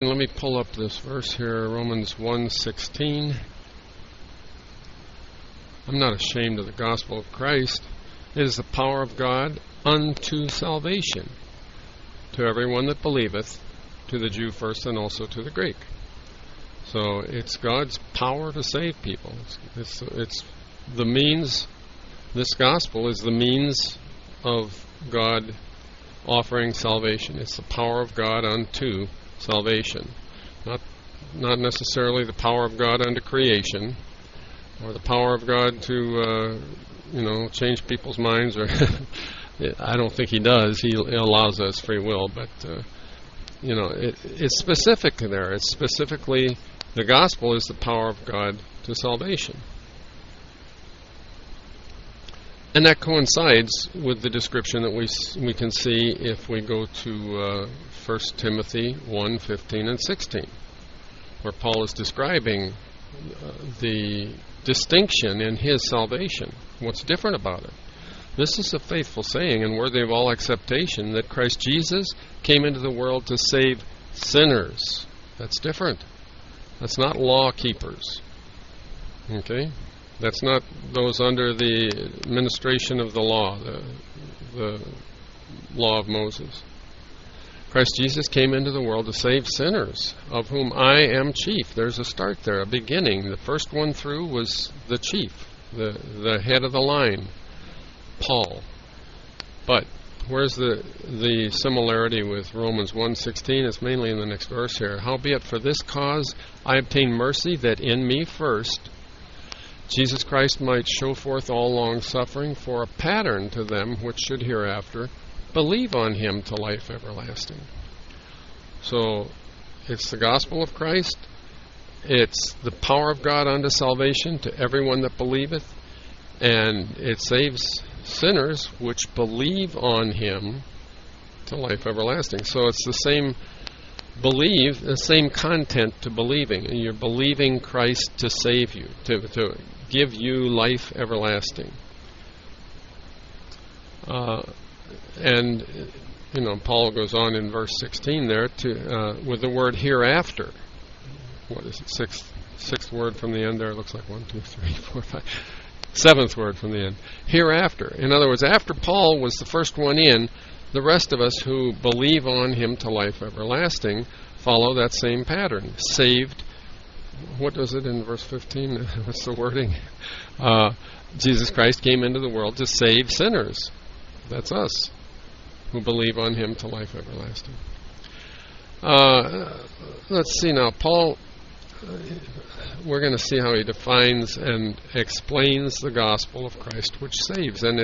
Let me pull up this verse here, Romans 1:16. I'm not ashamed of the gospel of Christ. It is the power of God unto salvation, to everyone that believeth, to the Jew first and also to the Greek. So it's God's power to save people. It's the means. This gospel is the means of God offering salvation. It's the power of God unto salvation, not necessarily the power of God unto creation, or the power of God to change people's minds. Or I don't think He does. He allows us free will, but it's specific there. It's specifically the gospel is the power of God to salvation. And that coincides with the description that we can see if we go to 1 Timothy 1:15 and 16, where Paul is describing the distinction in his salvation, what's different about it. This is a faithful saying and worthy of all acceptation, that Christ Jesus came into the world to save sinners. That's different. That's not law keepers. Okay? That's not those under the administration of the law, the law of Moses. Christ Jesus came into the world to save sinners, of whom I am chief. There's a start there, a beginning. The first one through was the chief, the head of the line, Paul. But where's the similarity with Romans 1:16? It's mainly in the next verse here. Howbeit for this cause I obtain mercy, that in me first Jesus Christ might show forth all long-suffering for a pattern to them which should hereafter believe on Him to life everlasting. So it's the gospel of Christ. It's the power of God unto salvation to everyone that believeth, and it saves sinners which believe on Him to life everlasting. So it's the same the same content to believing. And you're believing Christ to save you, to give you life everlasting. And Paul goes on in verse 16 there with the word hereafter. What is it? Sixth word from the end there. It looks like 1, 2, 3, 4, 5. Seventh word from the end. Hereafter. In other words, after Paul was the first one in, the rest of us who believe on Him to life everlasting follow that same pattern. Saved. What does it in verse 15? What's the wording? Jesus Christ came into the world to save sinners. That's us, who believe on Him to life everlasting. Let's see now. Paul, we're going to see how he defines and explains the gospel of Christ, which saves. And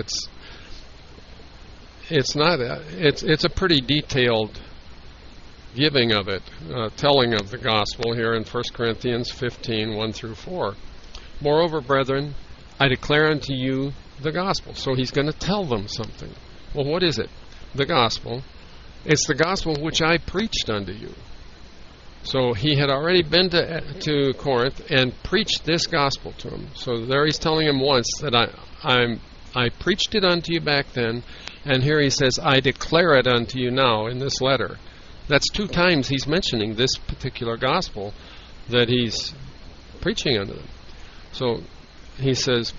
it's a pretty detailed giving of it, telling of the gospel here in 1 Corinthians 15, 1 through 4. Moreover, brethren, I declare unto you the gospel. So he's going to tell them something. Well, what is it? The gospel. It's the gospel which I preached unto you. So he had already been to Corinth and preached this gospel to them. So there he's telling them once that I preached it unto you back then, and here he says, I declare it unto you now in this letter. That's 2 times he's mentioning this particular gospel that he's preaching unto them. So he says,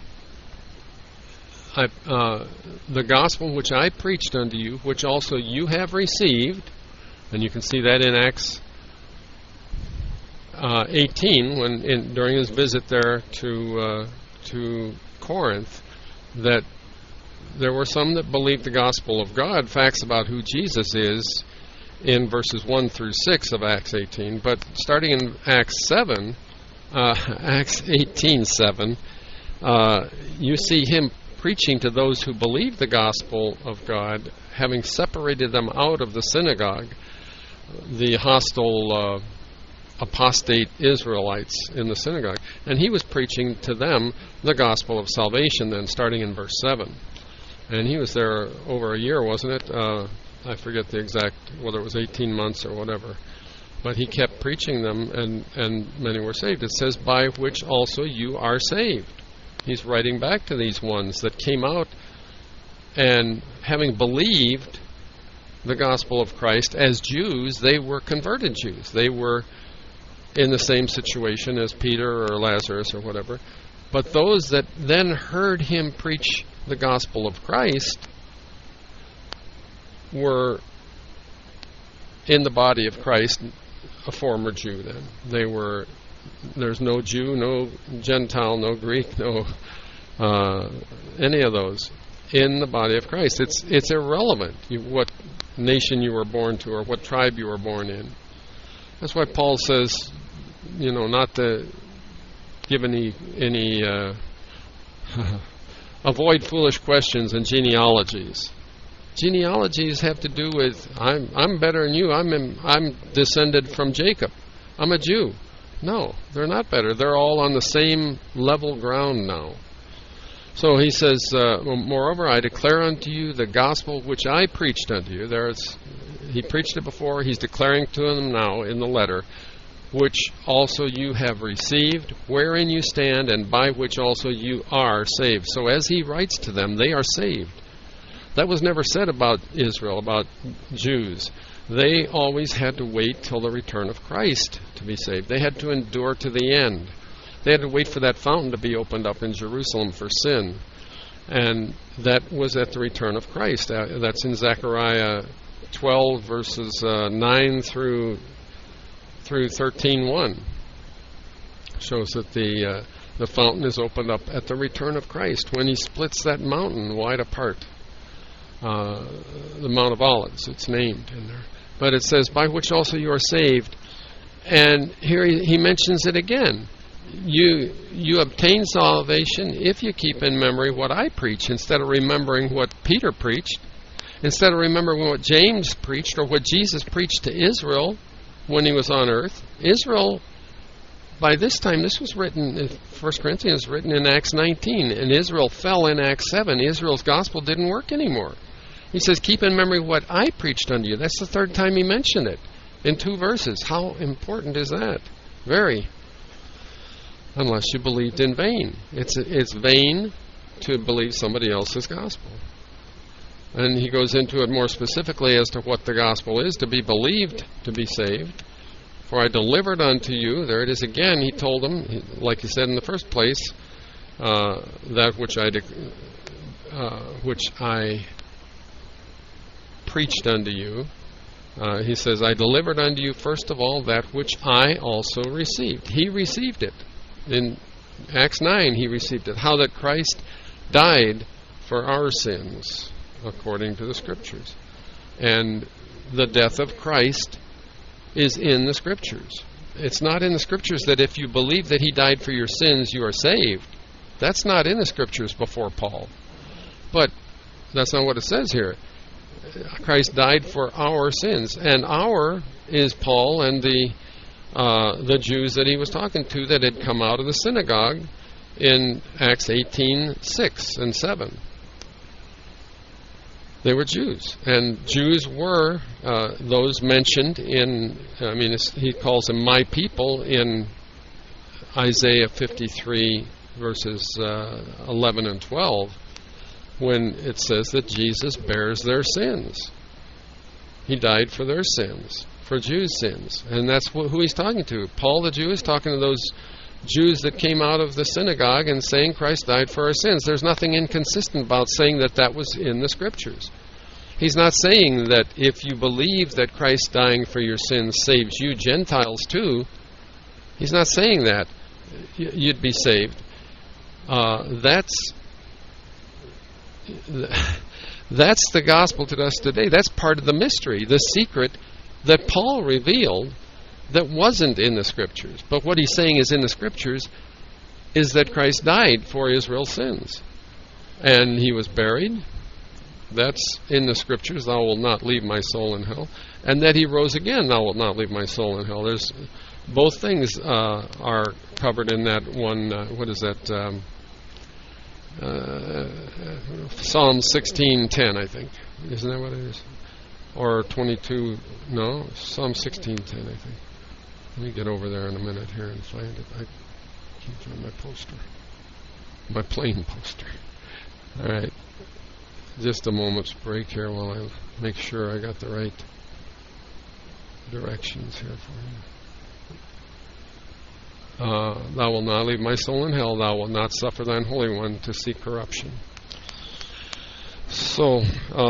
the gospel which I preached unto you, which also you have received, and you can see that in Acts 18, during his visit there to Corinth, that there were some that believed the gospel of God, facts about who Jesus is, in verses 1 through 6 of Acts 18. But starting in Acts 7, Acts 18:7, you see him preaching to those who believe the gospel of God, having separated them out of the synagogue, the hostile apostate Israelites in the synagogue. And he was preaching to them the gospel of salvation then, starting in verse 7. And he was there over a year, wasn't it? I forget the exact, whether it was 18 months or whatever. But he kept preaching them, and many were saved. It says, by which also you are saved. He's writing back to these ones that came out and having believed the gospel of Christ as Jews, they were converted Jews. They were in the same situation as Peter or Lazarus or whatever. But those that then heard him preach the gospel of Christ were in the body of Christ a former Jew then. There's no Jew, no Gentile, no Greek, no any of those in the body of Christ. It's irrelevant what nation you were born to or what tribe you were born in. That's why Paul says, not to give any avoid foolish questions and genealogies. Genealogies have to do with I'm better than you. I'm descended from Jacob. I'm a Jew. No, they're not better. They're all on the same level ground now. So he says, moreover, I declare unto you the gospel which I preached unto you. He preached it before. He's declaring to them now in the letter, which also you have received, wherein you stand, and by which also you are saved. So as he writes to them, they are saved. That was never said about Israel, about Jews. They always had to wait till the return of Christ to be saved. They had to endure to the end. They had to wait for that fountain to be opened up in Jerusalem for sin. And that was at the return of Christ. That's in Zechariah 12, verses 9 through 13:1. Shows that the fountain is opened up at the return of Christ when he splits that mountain wide apart. The Mount of Olives, it's named in there. But it says, by which also you are saved. And here he mentions it again. You obtain salvation if you keep in memory what I preach, instead of remembering what Peter preached, instead of remembering what James preached or what Jesus preached to Israel when he was on earth. Israel, by this time, this was written, 1 Corinthians written in Acts 19, and Israel fell in Acts 7. Israel's gospel didn't work anymore. He says, keep in memory what I preached unto you. That's the third time he mentioned it in 2 verses. How important is that? Very. Unless you believed in vain. It's vain to believe somebody else's gospel. And he goes into it more specifically as to what the gospel is, to be believed, to be saved. For I delivered unto you, there it is again, he told them, like he said in the first place, that which I preached unto you. He says, I delivered unto you first of all that which I also received. He received it. In Acts 9 he received it. How that Christ died for our sins, according to the Scriptures. And the death of Christ is in the Scriptures. It's not in the Scriptures that if you believe that he died for your sins, you are saved. That's not in the Scriptures before Paul. But that's not what it says here. Christ died for our sins. And our is Paul and the Jews that he was talking to that had come out of the synagogue in Acts 18:6 and 7. They were Jews, and Jews were those mentioned in, he calls them my people in Isaiah 53 verses 11 and 12, when it says that Jesus bears their sins. He died for their sins, for Jews' sins, and that's who he's talking to. Paul the Jew is talking to those Jews that came out of the synagogue and saying Christ died for our sins. There's nothing inconsistent about saying that was in the Scriptures. He's not saying that if you believe that Christ dying for your sins saves you Gentiles too. He's not saying that you'd be saved. That's the gospel to us today. That's part of the mystery, the secret that Paul revealed that wasn't in the Scriptures. But what he's saying is in the Scriptures is that Christ died for Israel's sins. And he was buried. That's in the Scriptures. Thou wilt not leave my soul in hell. And that he rose again. Thou wilt not leave my soul in hell. There's both things are covered in that one. What is that? Psalm 16:10, I think. Isn't that what it is? Or 22? No, Psalm 16:10, I think. Let me get over there in a minute here and find it. I can't find my poster. My plain poster. All right. just a moment's break here while I make sure I got the right directions here for you. Thou wilt not leave my soul in hell. Thou wilt not suffer thine Holy One to see corruption. So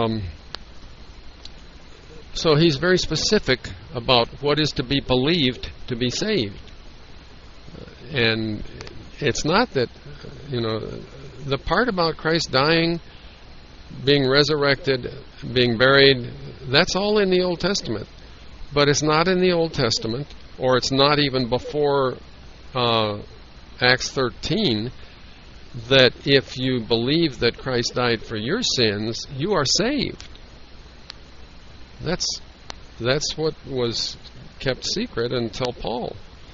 he's very specific about what is to be believed to be saved. And it's not that, the part about Christ dying, being resurrected, being buried, that's all in the Old Testament. But it's not in the Old Testament, or it's not even before Acts 13, that if you believe that Christ died for your sins, you are saved. That's what was kept secret until Paul.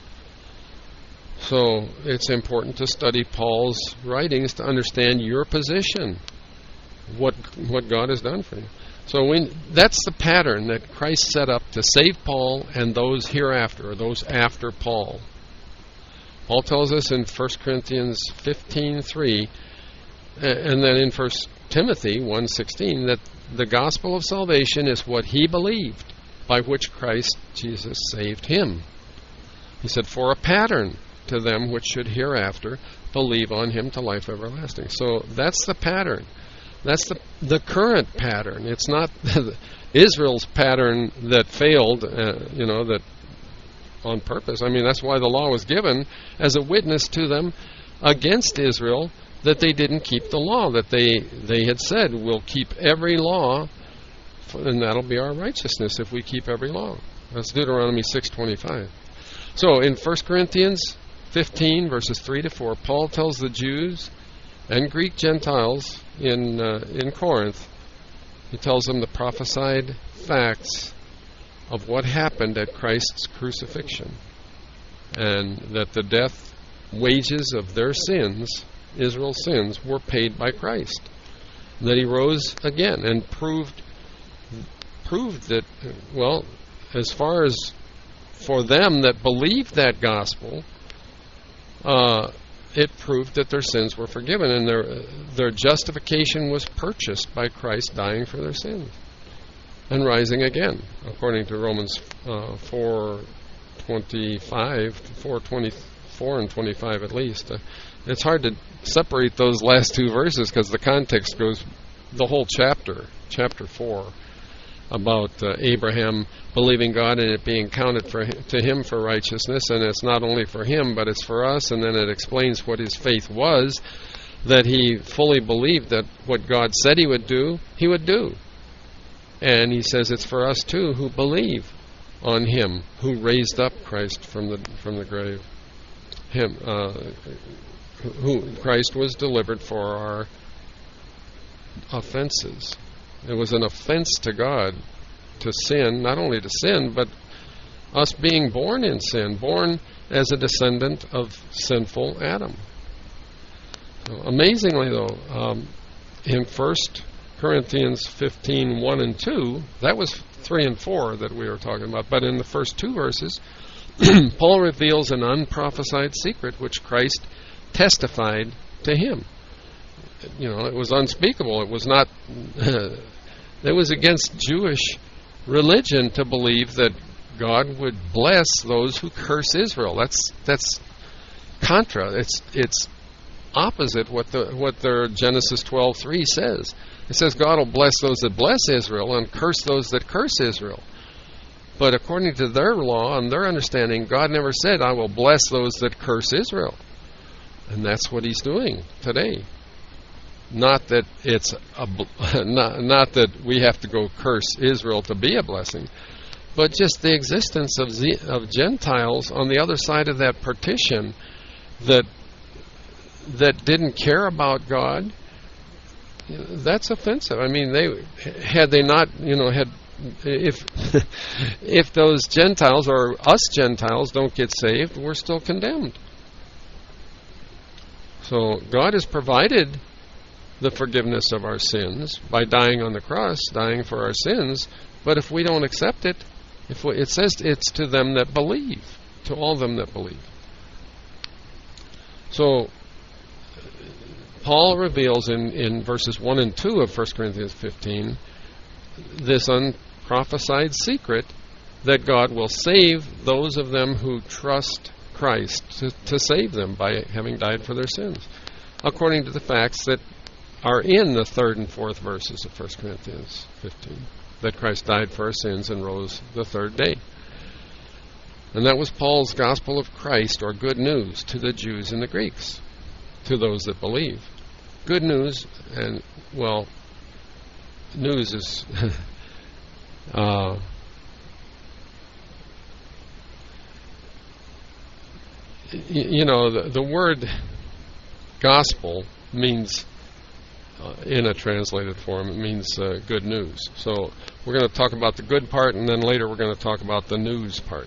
So it's important to study Paul's writings to understand your position, what God has done for you. So that's the pattern that Christ set up to save Paul and those hereafter, or those after Paul. Paul tells us in 1 Corinthians 15:3, and then in 1 Timothy 1:16, that the gospel of salvation is what he believed, by which Christ Jesus saved him. He said, for a pattern to them which should hereafter believe on him to life everlasting. So that's the pattern. That's the current pattern. It's not Israel's pattern that failed, that on purpose. I mean, that's why the law was given as a witness to them against Israel, that they didn't keep the law, that they had said, we'll keep every law, and that'll be our righteousness if we keep every law. That's Deuteronomy 6:25. So in 1 Corinthians 15, verses 3 to 4, Paul tells the Jews and Greek Gentiles in Corinth, he tells them the prophesied facts of what happened at Christ's crucifixion, and that the death wages of their sins, Israel's sins, were paid by Christ. That he rose again and proved that, well, as far as for them that believed that gospel, it proved that their sins were forgiven, and their justification was purchased by Christ dying for their sins and rising again, according to Romans 4:24 and 25 at least. It's hard to separate those last two verses because the context goes the whole chapter 4, about Abraham believing God and it being counted to him for righteousness, and it's not only for him, but it's for us. And then it explains what his faith was, that he fully believed that what God said he would do, and he says it's for us too, who believe on him who raised up Christ from the grave, him who Christ was delivered for our offenses. It was an offense to God to sin, not only to sin, but us being born in sin, born as a descendant of sinful Adam. So, amazingly, though, in 1 Corinthians 15, 1 and 2, that was 3 and 4 that we were talking about, but in the first two verses, Paul reveals an unprophesied secret which Christ testified to him. It was unspeakable. It was not... it was against Jewish religion to believe that God would bless those who curse Israel. That's contra. It's opposite what their Genesis 12:3 says. It says God will bless those that bless Israel and curse those that curse Israel. But according to their law and their understanding, God never said, I will bless those that curse Israel. And that's what he's doing today. Not that it's not that we have to go curse Israel to be a blessing, but just the existence of Gentiles on the other side of that partition that didn't care about God. That's offensive. I mean, if those Gentiles or us Gentiles don't get saved, we're still condemned. So God has provided the forgiveness of our sins by dying on the cross, dying for our sins. But if we don't accept it, it says it's to them that believe, to all them that believe. So Paul reveals in verses 1 and 2 of 1 Corinthians 15 this unprophesied secret that God will save those of them who trust Christ to save them by having died for their sins, according to the facts that are in the 3rd and 4th verses of 1 Corinthians 15, that Christ died for our sins and rose the third day. And that was Paul's gospel of Christ, or good news, to the Jews and the Greeks, to those that believe. Good news, and, well, news is... the word gospel means, in a translated form, it means good news. So we're going to talk about the good part, and then later we're going to talk about the news part.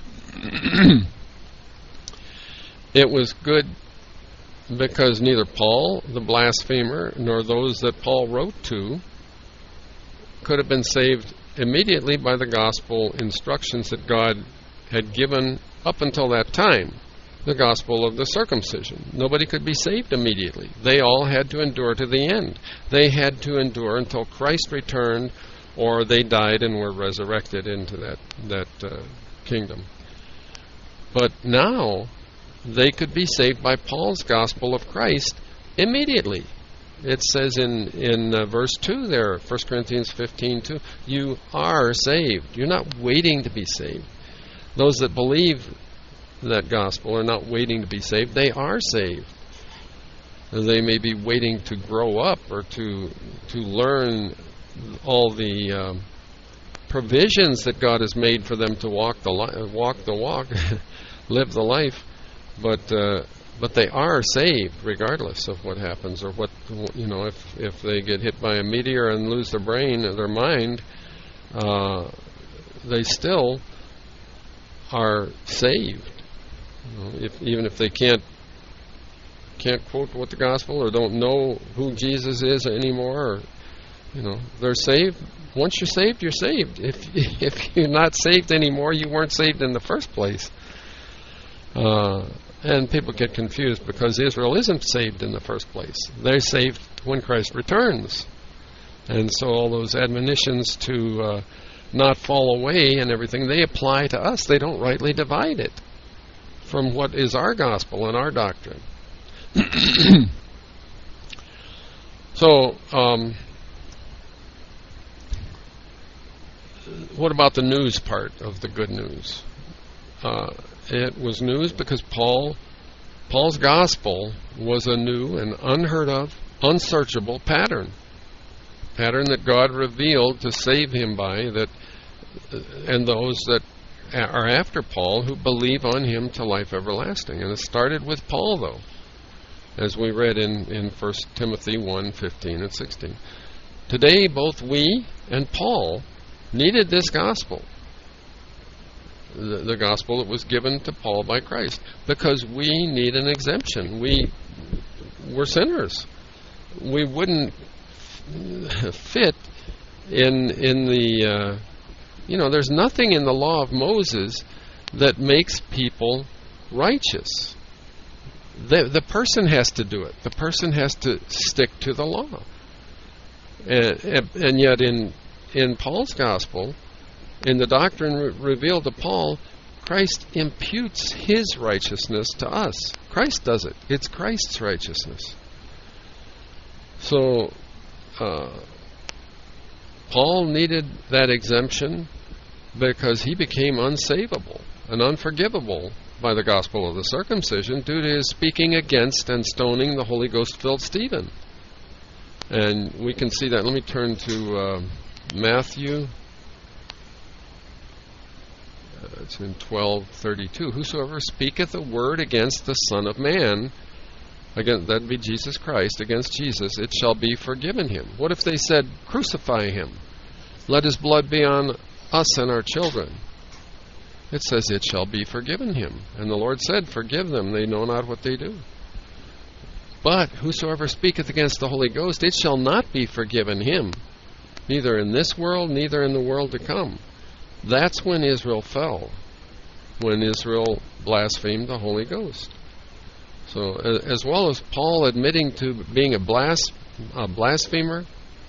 It was good because neither Paul, the blasphemer, nor those that Paul wrote to could have been saved immediately by the gospel instructions that God had given up until that time, the gospel of the circumcision. Nobody could be saved immediately. They all had to endure to the end. They had to endure until Christ returned, or they died and were resurrected into that kingdom. But now they could be saved by Paul's gospel of Christ immediately. It says in verse 2 there, 1 Corinthians 15:2, you are saved. You're not waiting to be saved. Those that believe that gospel are not waiting to be saved. They are saved. They may be waiting to grow up or to learn all the provisions that God has made for them to walk the walk, live the life, but they are saved regardless of what happens, or what, if they get hit by a meteor and lose their brain or their mind, they still are saved. Even if they can't quote what the gospel, or don't know who Jesus is anymore, or, they're saved. Once you're saved, you're saved. If you're not saved anymore, you weren't saved in the first place. And people get confused because Israel isn't saved in the first place. They're saved when Christ returns. And so all those admonitions to not fall away and everything, they apply to us. They don't rightly divide it from what is our gospel and our doctrine. So, what about the news part of the good news? It was news because Paul's gospel was a new and unheard of, unsearchable pattern that God revealed to save him by, and those that are after Paul who believe on him to life everlasting. And it started with Paul, though, as we read in 1 Timothy 1:15 and 16. Today, both we and Paul needed this gospel, the gospel that was given to Paul by Christ, because we need an exemption. We're sinners. We wouldn't fit in the... there's nothing in the law of Moses that makes people righteous. The person has to do it. The person has to stick to the law. And yet in Paul's gospel, in the doctrine revealed to Paul, Christ imputes his righteousness to us. Christ does it. It's Christ's righteousness. So Paul needed that exemption because he became unsavable and unforgivable by the gospel of the circumcision due to his speaking against and stoning the Holy Ghost-filled Stephen. And we can see that. Let me turn to Matthew. It's in 12:32. Whosoever speaketh a word against the Son of Man, again, that'd be Jesus Christ, against Jesus, it shall be forgiven him. What if they said, crucify him? Let his blood be on us and our children. It says, it shall be forgiven him. And the Lord said, forgive them, they know not what they do. But whosoever speaketh against the Holy Ghost, it shall not be forgiven him, neither in this world, neither in the world to come. That's when Israel fell, when Israel blasphemed the Holy Ghost. So as well as Paul admitting to being a blasphemer,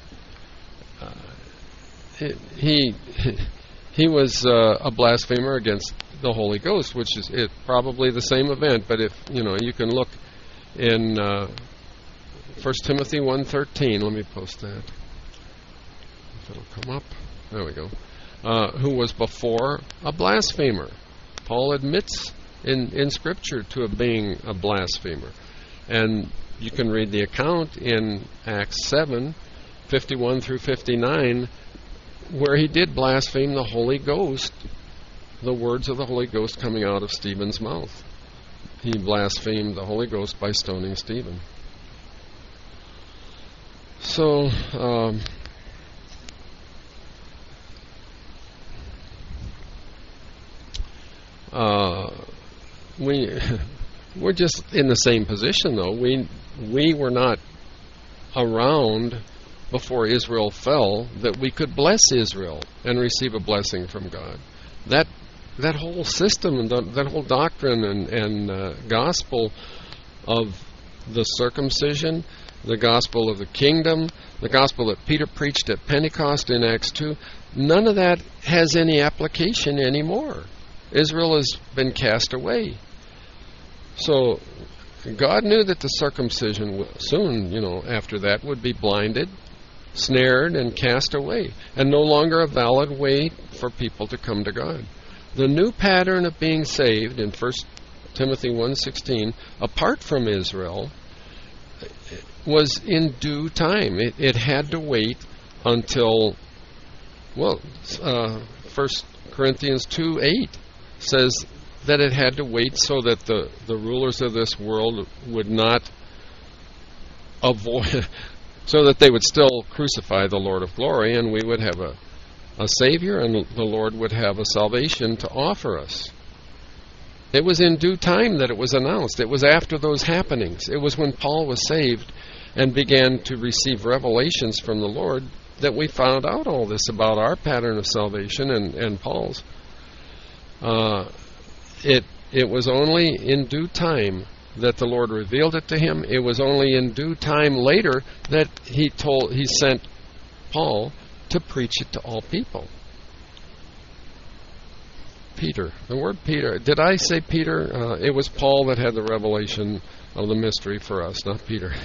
he was a blasphemer against the Holy Ghost, which is probably the same event. But if you can look in 1 Timothy 1:13. Let me post that. If it'll come up. There we go. Who was before a blasphemer. Paul admits in Scripture to being a blasphemer. And you can read the account in Acts 7:51 through 59, where he did blaspheme the Holy Ghost, the words of the Holy Ghost coming out of Stephen's mouth. He blasphemed the Holy Ghost by stoning Stephen. So, we're just in the same position, though. We were not around before Israel fell that we could bless Israel and receive a blessing from God. That whole system and that whole doctrine and gospel of the circumcision, the gospel of the kingdom, the gospel that Peter preached at Pentecost in Acts 2, none of that has any application anymore. Israel has been cast away. So God knew that the circumcision soon, after that would be blinded, snared, and cast away, and no longer a valid way for people to come to God. The new pattern of being saved in 1 Timothy 1:16, apart from Israel, was in due time. It had to wait until, 1 Corinthians 2:8 says that it had to wait so that the rulers of this world would not avoid, so that they would still crucify the Lord of glory, and we would have a Savior, and the Lord would have a salvation to offer us. It was in due time that it was announced. It was after those happenings. It was when Paul was saved and began to receive revelations from the Lord that we found out all this about our pattern of salvation and Paul's. It was only in due time that the Lord revealed it to him. It was only in due time later that he sent Paul to preach it to all people. Peter. The word Peter. Did I say Peter? It was Paul that had the revelation of the mystery for us, not Peter.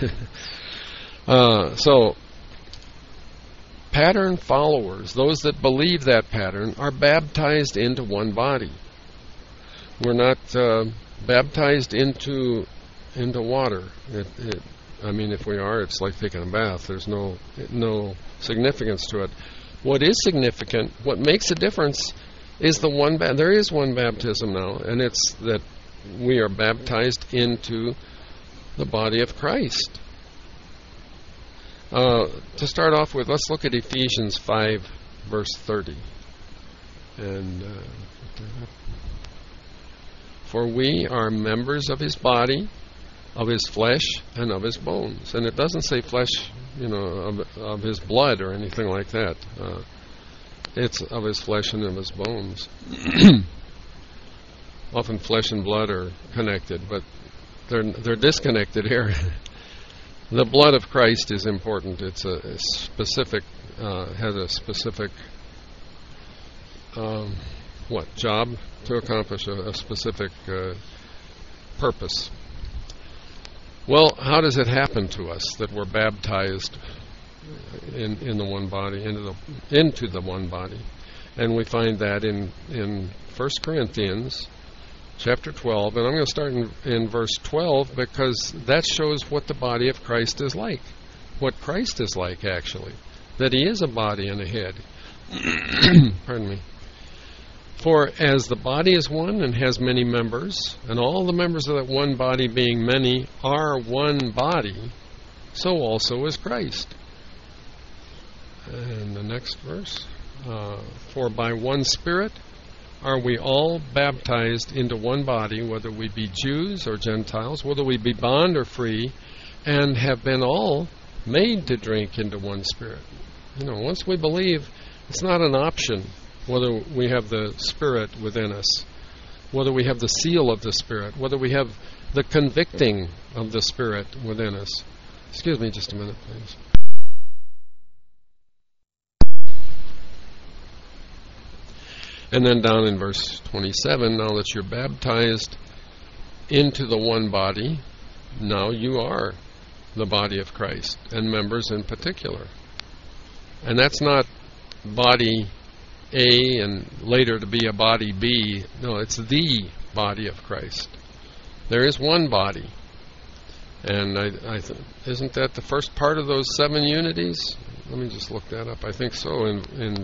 So, pattern followers, those that believe that pattern, are baptized into one body. We're not baptized into water. If we are, it's like taking a bath. There's no significance to it. What is significant, what makes a difference, is there is one baptism now, and it's that we are baptized into the body of Christ. To start off with, let's look at Ephesians 5, verse 30. And for we are members of his body, of his flesh, and of his bones. And it doesn't say flesh, of his blood or anything like that. It's of his flesh and of his bones. Often flesh and blood are connected, but they're disconnected here. The blood of Christ is important. It's a specific, has a specific job to accomplish, a specific purpose. Well, how does it happen to us that we're baptized in the one body, into the one body? And we find that in 1 Corinthians chapter 12, and I'm going to start in verse 12 because that shows what the body of Christ is like, what Christ is like actually, that he is a body and a head. Pardon me. For as the body is one and has many members, and all the members of that one body being many are one body, so also is Christ. And the next verse, for by one Spirit are we all baptized into one body, whether we be Jews or Gentiles, whether we be bond or free, and have been all made to drink into one Spirit. Once we believe, it's not an option whether we have the Spirit within us. whether we have the seal of the Spirit, whether we have the convicting of the Spirit within us. Excuse me just a minute, please. And then down in verse 27, now that you're baptized into the one body, now you are the body of Christ, and members in particular. And that's not body A and later to be a body B. No, it's the body of Christ. There is one body. And isn't that the first part of those 7 unities? Let me just look that up. I think so. In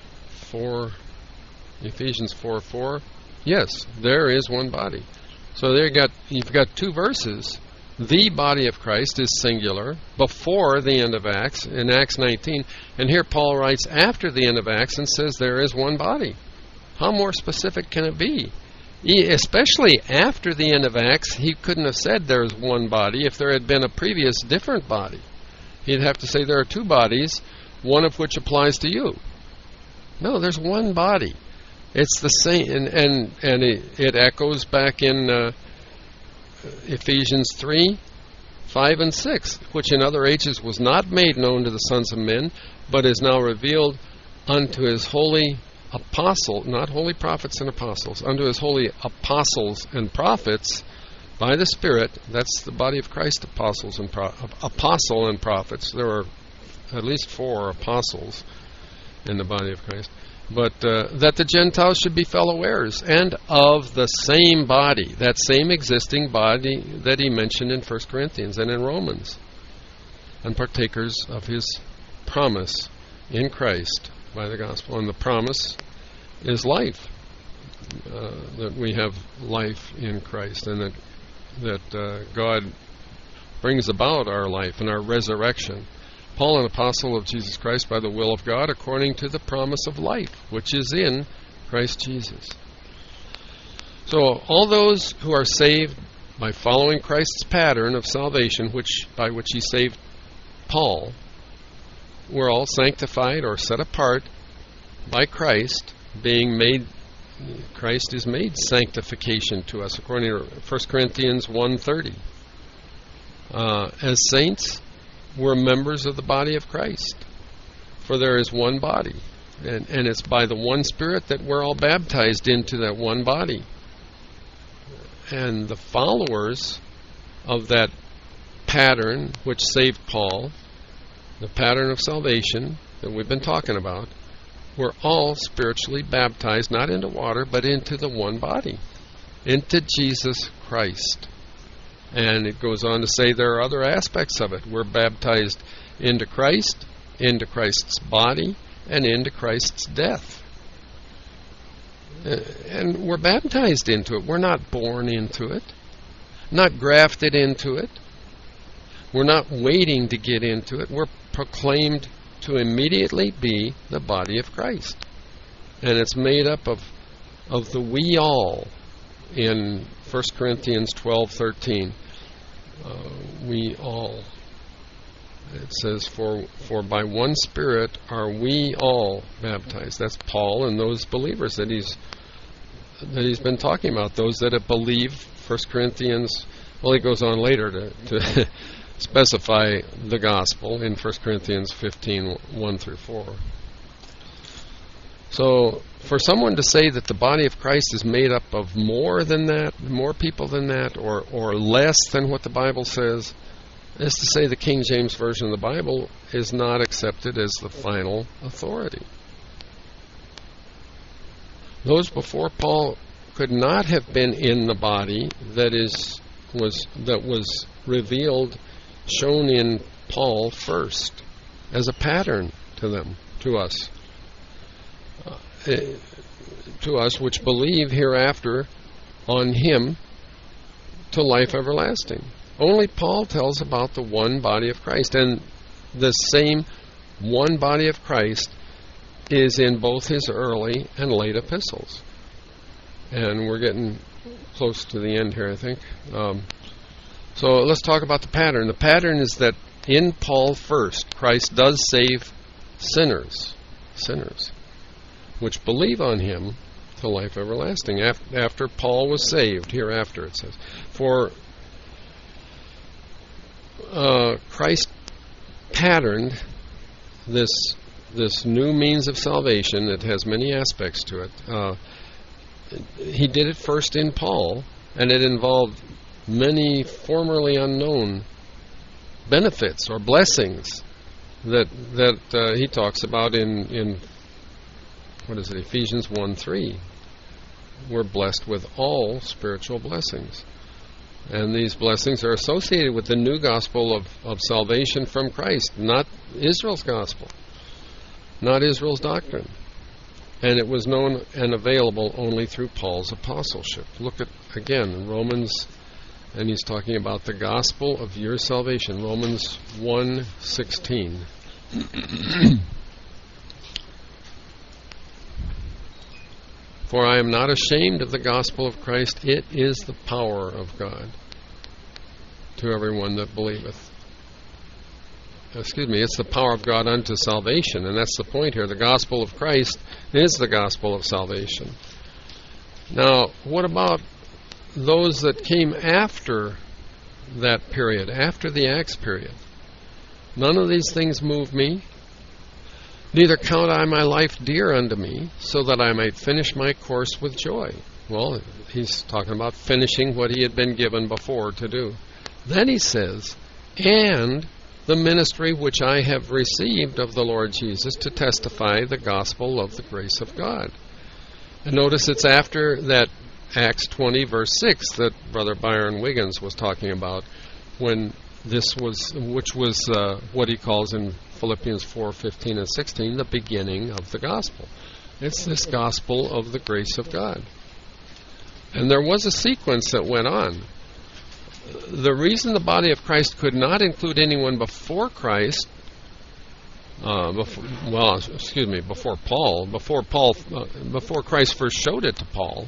Ephesians 4:4. Yes, there is one body. So you've got 2 verses. The body of Christ is singular before the end of Acts, in Acts 19. And here Paul writes after the end of Acts and says there is one body. How more specific can it be? Especially after the end of Acts, he couldn't have said there's one body if there had been a previous different body. He'd have to say there are 2 bodies, one of which applies to you. No, there's one body. It's the same, and it echoes back in Ephesians 3:5 and 6, which in other ages was not made known to the sons of men, but is now revealed unto his holy apostle, not holy prophets and apostles, unto his holy apostles and prophets by the Spirit. That's the body of Christ, apostle and prophets. There are at least 4 apostles in the body of Christ. But that the Gentiles should be fellow heirs, and of the same body, that same existing body that he mentioned in 1 Corinthians and in Romans, and partakers of his promise in Christ by the gospel. And the promise is life, that we have life in Christ, and that God brings about our life and our resurrection. Paul, an apostle of Jesus Christ by the will of God, according to the promise of life, which is in Christ Jesus. So all those who are saved by following Christ's pattern of salvation, by which he saved Paul, were all sanctified or set apart by Christ, Christ is made sanctification to us, according to 1 Corinthians 1:30. As saints, we're members of the body of Christ, for there is one body, and it's by the one Spirit that we're all baptized into that one body. And the followers of that pattern which saved Paul, the pattern of salvation that we've been talking about, were all spiritually baptized, not into water, but into the one body, into Jesus Christ. And it goes on to say there are other aspects of it. We're baptized into Christ's body, and into Christ's death. And we're baptized into it. We're not born into it, not grafted into it. We're not waiting to get into it. We're proclaimed to immediately be the body of Christ. And it's made up of the we all in 1 Corinthians 12:13. We all. It says, for by one Spirit are we all baptized. That's Paul and those believers that he's been talking about, those that have believed. 1 Corinthians, well, he goes on later to specify the gospel in 1 Corinthians 15:1-4. So, for someone to say that the body of Christ is made up of more than that, more people than that, or less than what the Bible says, is to say the King James Version of the Bible is not accepted as the final authority. Those before Paul could not have been in the body that was revealed, shown in Paul first, as a pattern to them, to us which believe hereafter on him to life everlasting. Only Paul tells about the one body of Christ, and the same one body of Christ is in both his early and late epistles. And we're getting close to the end here, I think. So let's talk about the pattern. The pattern is that in Paul first, Christ does save sinners, which believe on him to life everlasting. After Paul was saved, hereafter it says. For Christ patterned this new means of salvation that has many aspects to it. He did it first in Paul, and it involved many formerly unknown benefits or blessings that he talks about in what is it, Ephesians 1:3. We're blessed with all spiritual blessings. And these blessings are associated with the new gospel of salvation from Christ, not Israel's gospel, not Israel's doctrine. And it was known and available only through Paul's apostleship. Look at, again, Romans, and he's talking about the gospel of your salvation, Romans 1:16. For I am not ashamed of the gospel of Christ. It is the power of God to everyone that believeth. It's the power of God unto salvation, and that's the point here. The gospel of Christ is the gospel of salvation. Now, what about those that came after that period, after the Acts period? None of these things move me. Neither count I my life dear unto me, so that I might finish my course with joy. Well, he's talking about finishing what he had been given before to do. Then he says, and the ministry which I have received of the Lord Jesus to testify the gospel of the grace of God. And notice it's after that Acts 20 verse 6 that Brother Byron Wiggins was talking about, when this was, which was what he calls in Philippians 4:15 and 16, the beginning of the gospel. It's this gospel of the grace of God. And there was a sequence that went on. The reason the body of Christ could not include anyone before Christ, before Christ first showed it to Paul,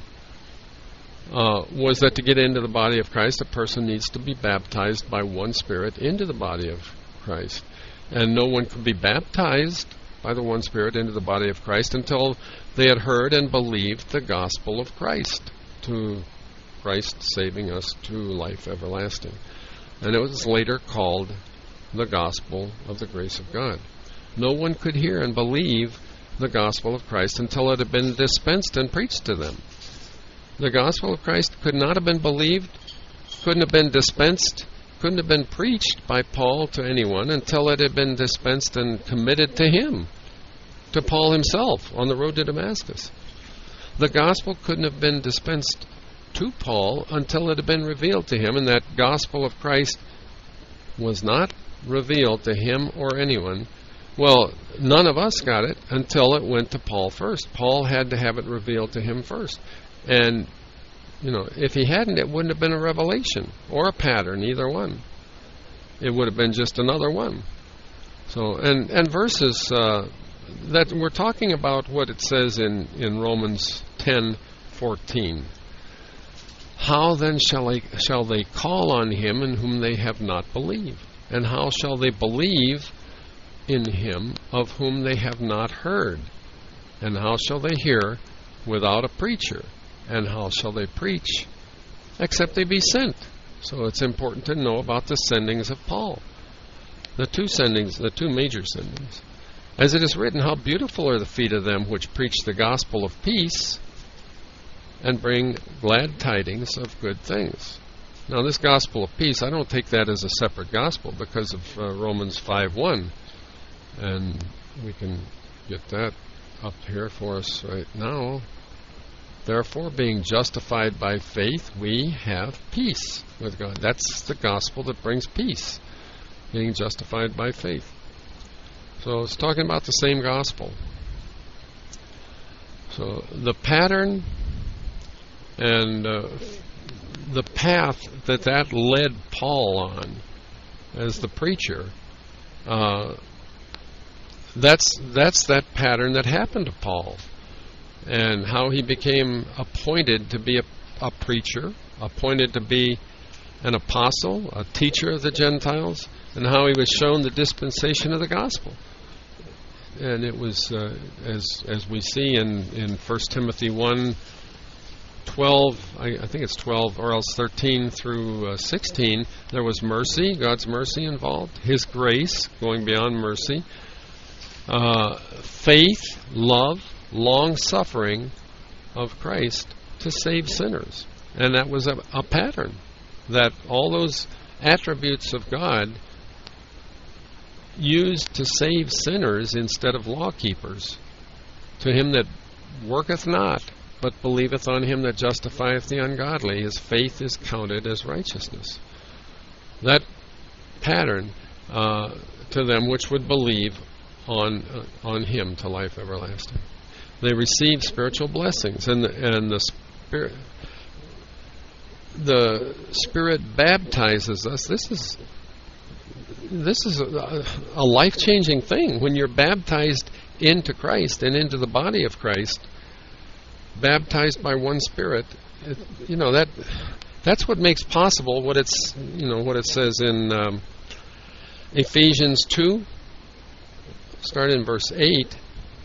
was that to get into the body of Christ, a person needs to be baptized by one Spirit into the body of Christ. And no one could be baptized by the one Spirit into the body of Christ until they had heard and believed the gospel of Christ, to Christ saving us to life everlasting. And it was later called the gospel of the grace of God. No one could hear and believe the gospel of Christ until it had been dispensed and preached to them. The gospel of Christ could not have been believed, couldn't have been dispensed, couldn't have been preached by Paul to anyone until it had been dispensed and committed to him, to Paul himself on the road to Damascus. The gospel couldn't have been dispensed to Paul until it had been revealed to him, and that gospel of Christ was not revealed to him or anyone. Well, none of us got it until it went to Paul first. Paul had to have it revealed to him first. And, if he hadn't, it wouldn't have been a revelation or a pattern, either one. It would have been just another one. So, and verses that we're talking about what it says in Romans 10:14. How then shall they call on him in whom they have not believed? And how shall they believe in him of whom they have not heard? And how shall they hear without a preacher? And how shall they preach except they be sent? So it's important to know about the sendings of Paul. The two major sendings. As it is written, how beautiful are the feet of them which preach the gospel of peace and bring glad tidings of good things. Now this gospel of peace, I don't take that as a separate gospel because of Romans 5:1. And we can get that up here for us right now. Therefore, being justified by faith, we have peace with God. That's the gospel that brings peace, being justified by faith. So it's talking about the same gospel. So the pattern and the path that led Paul on as the preacher, that's that pattern that happened to Paul. And how he became appointed to be a preacher, appointed to be an apostle, a teacher of the Gentiles, and how he was shown the dispensation of the gospel. and it was as we see in 1 Timothy 1:12, I think it's 12 or else 13 through 16. There was mercy, God's mercy involved, His grace going beyond mercy, faith, love, long suffering of Christ to save sinners, and that was a pattern, that all those attributes of God used to save sinners instead of law keepers. To him that worketh not, but believeth on him that justifieth the ungodly, his faith is counted as righteousness. That pattern to them which would believe on him to life everlasting. They receive spiritual blessings, and the Spirit baptizes us. This is a life-changing thing. When you're baptized into Christ and into the body of Christ, baptized by one Spirit, that's what makes possible what it says in Ephesians 2, start in verse 8.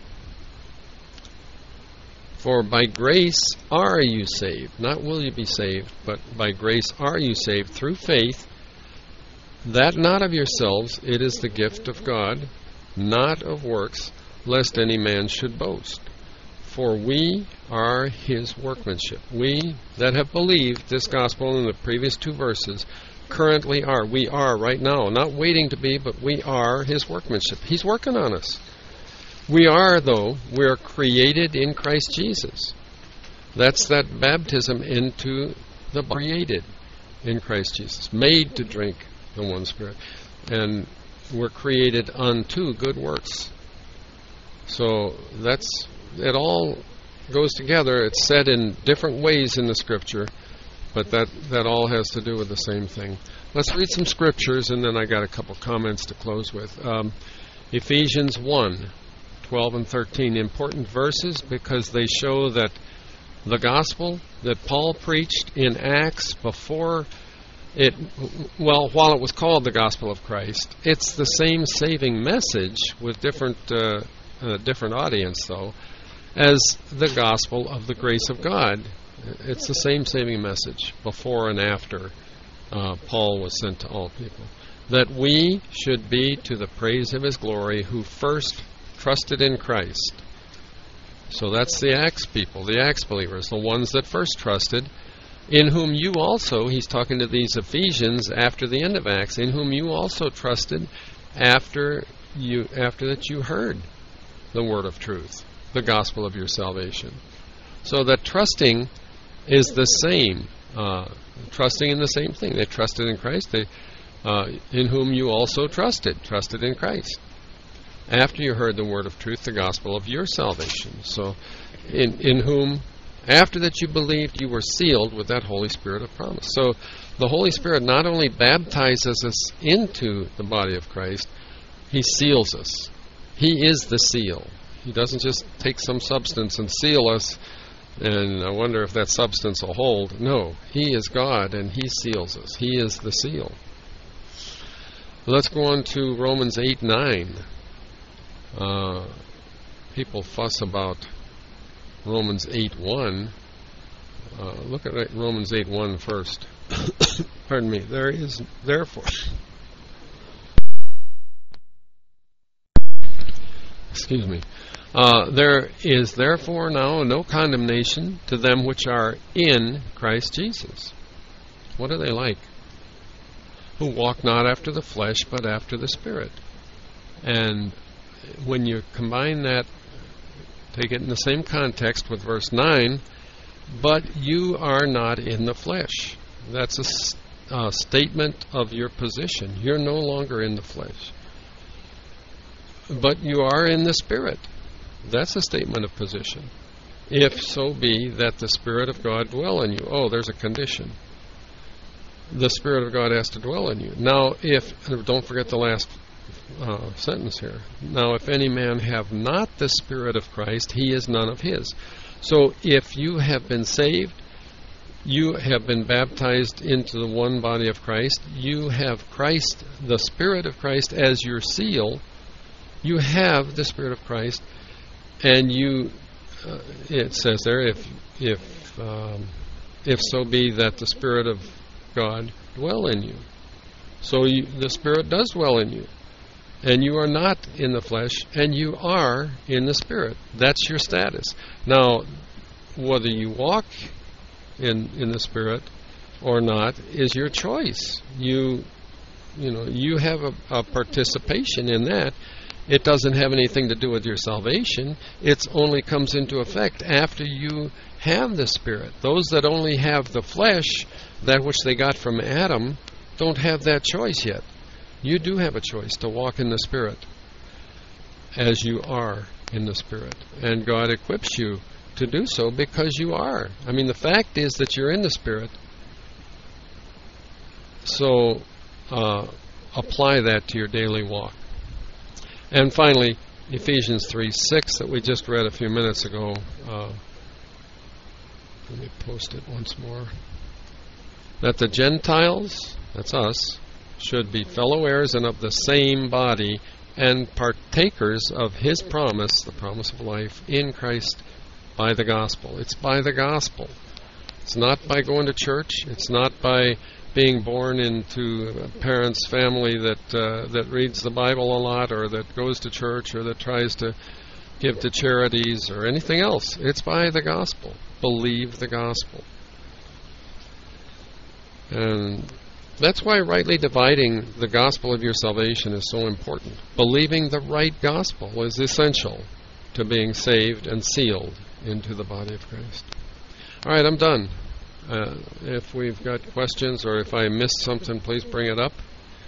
For by grace are you saved, not will you be saved, but by grace are you saved through faith, that not of yourselves, it is the gift of God, not of works, lest any man should boast. For we are His workmanship. We that have believed this gospel in the previous two verses currently are. We are right now, not waiting to be, but we are His workmanship. He's working on us. We are created in Christ Jesus. That's that baptism into the created in Christ Jesus, made to drink the one Spirit, and we're created unto good works. So it all goes together. It's said in different ways in the Scripture, but that all has to do with the same thing. Let's read some Scriptures, and then I got a couple comments to close with. Ephesians 1:12 and 13, important verses because they show that the gospel that Paul preached in Acts while it was called the gospel of Christ, it's the same saving message with different audience, though, as the gospel of the grace of God. It's the same saving message before and after Paul was sent to all people. That we should be to the praise of His glory who first trusted in Christ. So that's the Acts people, the Acts believers, the ones that first trusted, in whom you also, he's talking to these Ephesians after the end of Acts, in whom you also trusted after that you heard the word of truth, the gospel of your salvation. So that trusting is the same, trusting in the same thing. They trusted in Christ, in whom you also trusted in Christ, after you heard the word of truth, the gospel of your salvation. So in whom, after that you believed, you were sealed with that Holy Spirit of promise. So the Holy Spirit not only baptizes us into the body of Christ, He seals us. He is the seal. He doesn't just take some substance and seal us, and I wonder if that substance will hold. No, He is God, and He seals us. He is the seal. Let's go on to Romans 8:9. People fuss about Romans 8:1. Look at Romans 8:1 first. Pardon me. There is therefore. Excuse me. There is therefore now no condemnation to them which are in Christ Jesus. What are they like? Who walk not after the flesh, but after the Spirit. And when you combine that, take it in the same context with verse 9, but you are not in the flesh. That's a statement of your position. You're no longer in the flesh. But you are in the Spirit. That's a statement of position. If so be that the Spirit of God dwell in you. Oh, there's a condition. The Spirit of God has to dwell in you. Now, don't forget the last sentence here. Now, if any man have not the Spirit of Christ, he is none of His. So, if you have been saved, you have been baptized into the one body of Christ, you have Christ, the Spirit of Christ, as your seal, You have the Spirit of Christ, and you. It says there, if so be that the Spirit of God dwell in you. So the Spirit does dwell in you. And you are not in the flesh, and you are in the Spirit. That's your status. Now, whether you walk in the Spirit or not is your choice. You have a participation in that. It doesn't have anything to do with your salvation. It only comes into effect after you have the Spirit. Those that only have the flesh, that which they got from Adam, don't have that choice yet. You do have a choice to walk in the Spirit as you are in the Spirit. And God equips you to do so because you are. I mean, the fact is that you're in the Spirit. So apply that to your daily walk. And finally, Ephesians 3:6 that we just read a few minutes ago. Let me post it once more. That the Gentiles, that's us, should be fellow heirs and of the same body and partakers of His promise, the promise of life, in Christ by the gospel. It's by the gospel. It's not by going to church. It's not by being born into a parent's family that reads the Bible a lot or that goes to church or that tries to give to charities or anything else. It's by the gospel. Believe the gospel. And that's why rightly dividing the gospel of your salvation is so important. Believing the right gospel is essential to being saved and sealed into the body of Christ. All right, I'm done. If we've got questions or if I missed something, please bring it up.